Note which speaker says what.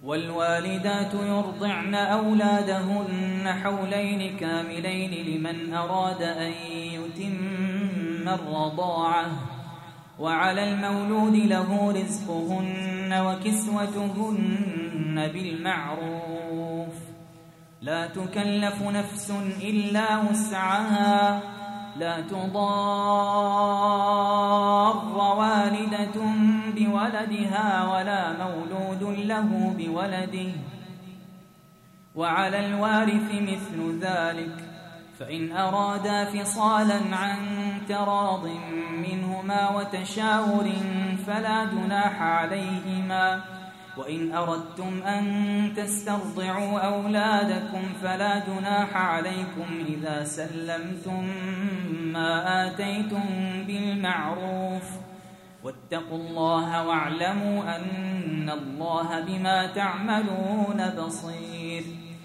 Speaker 1: والوالدات يرضعن أولادهن حولين كاملين لمن أراد أن يتم الرضاعة، وعلى المولود له رزقهن وكسوتهن بالمعروف، لا تكلف نفس إلا وسعها، لا تضار والدة بولدها ولا مولود له بولده، وعلى الوارث مثل ذلك، فإن أرادا فصالا عن تراض منهما وتشاور فلا جناح عليهما، وإن أردتم أن تسترضعوا أولادكم فلا جناح عليكم إذا سلمتم ما آتيتم بالمعروف، واتقوا الله واعلموا أن الله بما تعملون بصير.